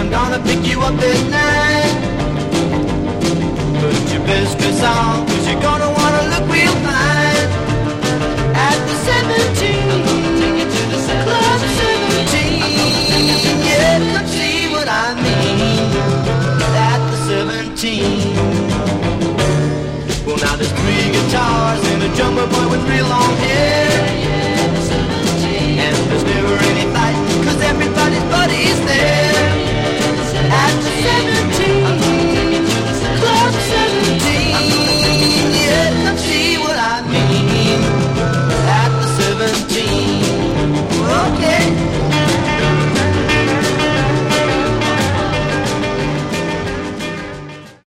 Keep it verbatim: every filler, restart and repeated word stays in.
I'm gonna pick you up at night. Put your best dress on, cause you're gonna wanna look real fine. At the seventeen, I'm gonna take you to the club seventeen. Yeah, come see what I mean. At the seventeen. Well, now there's three guitars and a drummer boy with real long hair.